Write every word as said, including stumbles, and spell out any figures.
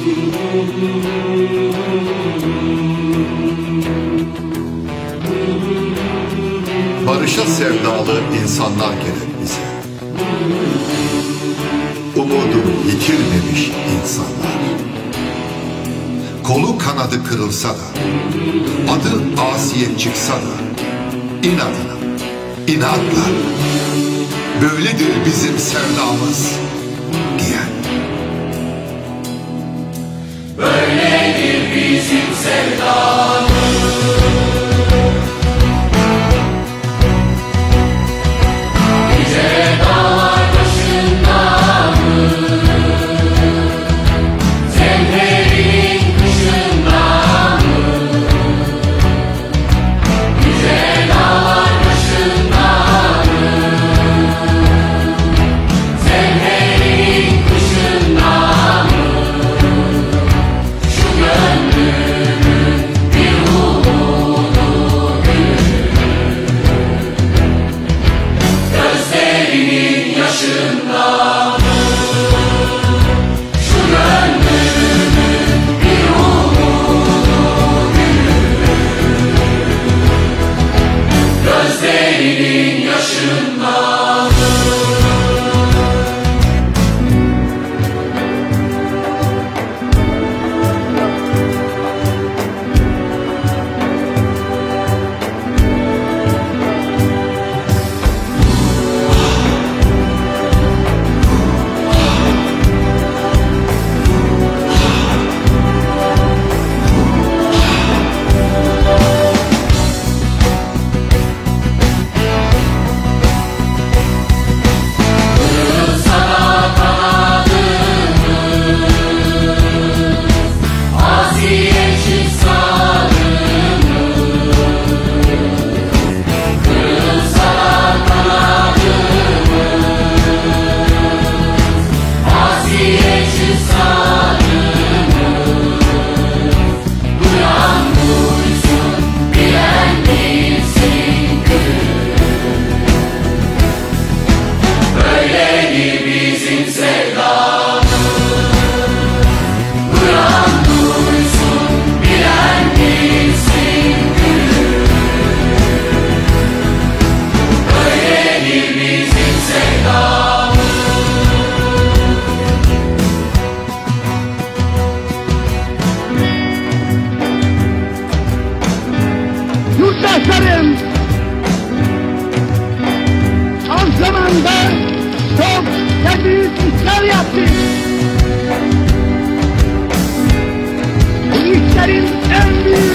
Barışa sevdalı insanlar gelir bize. Umudu yitirmemiş insanlar. Kolu kanadı kırılsa da, adı asiyet çıksa da, inadına, inatla, böyledir bizim sevdamız diyen. Böyledir bizim sevdamız. Yüce dağlar başında mı? Zemherin kışında mı? Yüce dağlar başında mı? Zemherin kışında mı? Şu gönlümün bir umudu gülür. Gözlerinin yaşında mı? Şu gönlümün bir umudu gülür. Gözlerinin yaşında mı? Yurttaşlarım, son zamanda çok ve büyük işler yaptık. Bu işlerin en büyük